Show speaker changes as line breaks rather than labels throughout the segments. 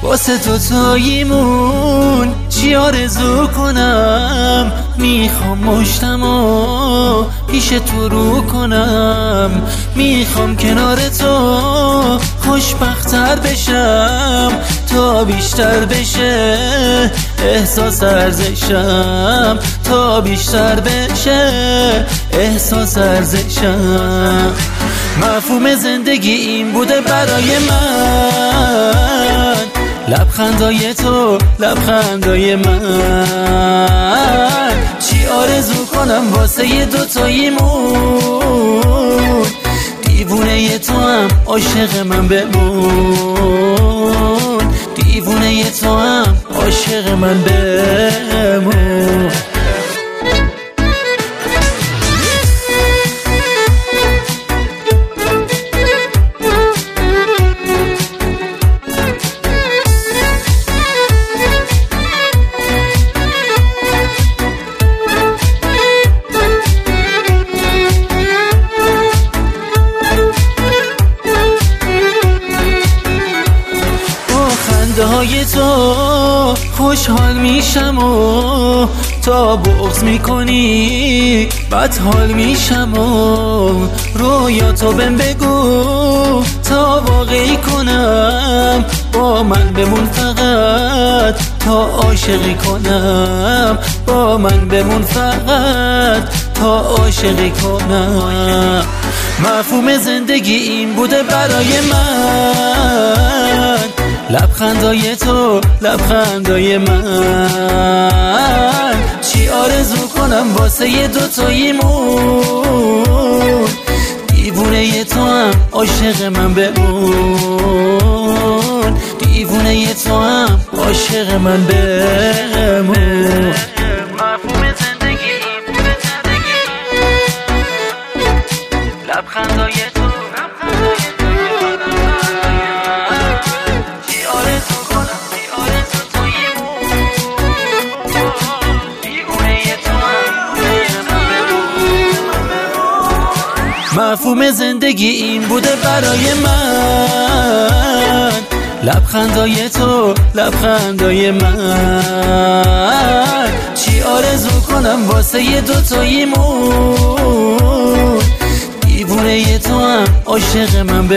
واسه تو تاییمون چی آرزو کنم. میخوام مشتمو پیش تو رو کنم. میخوام کنار تو خوشبخت‌تر بشم تا بیشتر بشه احساس ارزشم، تا بیشتر بشه احساس ارزشم. مفهوم زندگی این بوده برای من، لبخندای تو لبخندای من. چی آرزو کنم واسه یه دوتاییمون، دیوونه تو هم عاشق من بمون، دیوونه تو هم عاشق من بمون. های تو خوشحال میشم و تا بغض میکنی بد حال میشم و رویاتو بهم بگو تا واقعی کنم. با من بمون فقط تا عاشقی کنم، با من بمون فقط تا عاشقی کنم. مفهوم زندگی این بوده برای من، لبخندای تو لبخندای من. چی آرزو کنم واسه یه دوتاییمون، دیوونه تو هم عاشق من بمون، دیوونه تو هم عاشق من بمون. مفهوم زندگی این بوده لبخندای تو مفهوم زندگی این بوده برای من، لبخندای تو لبخندای من. چی آرزو کنم واسه یه دوتاییمون، دیوونه تو هم عاشق من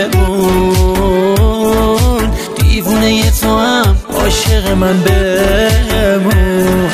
بمون، دیوونه تو هم عاشق من بمون.